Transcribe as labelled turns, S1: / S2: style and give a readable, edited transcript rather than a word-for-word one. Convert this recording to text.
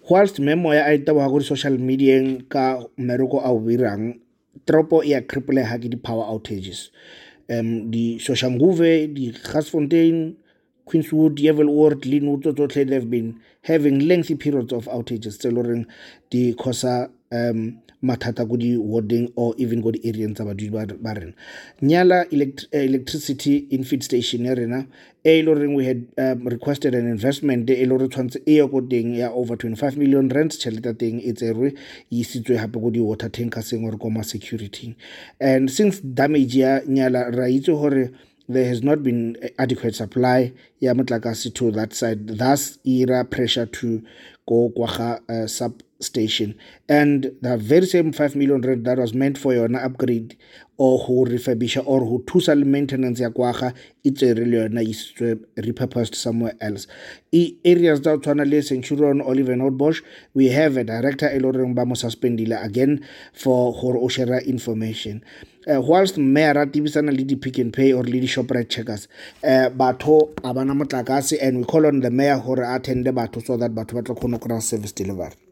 S1: whilst memo ya a itaboga go social media ka mmereko a o birang tropo e a cripplega ke di-power outages di Soshanguve, di Gasfontein, Queenswood, Yevelwood, Linwood, tsotlhe they've been having lengthy periods of outages tse loreng di causa mathata go di-warding or even go di-areas tsa badudi ba rena. Nyala electricity in feed station ya rena e loreng we had requested an investment e lore tshwantse e ya go teng ya over 25 million rand tšhelete teng e tserwe e isitswe hape go di-water tankers gore koma security. And since damage ya Nyala ra itse gore there has not been adequate supply ya motlakase to that side, thus era pressure to go kwa substation, and the very same 5 million rand that was meant for your upgrade or who refurbish or who thusa le maintenance ya kwaga it's really nice repurposed somewhere else. Areas that tshwana le Centurion, Oliver Nordbosch, we have a director eloreng ba mo suspendile again for gore o share information. Whilst mayor a tibisana le di-Pick n Pay or le di-Shoprite checkers, batho a bana motlakase, and we call on the mayor gore a attende batho so that batho ba tla kgona go kry-a service delivery.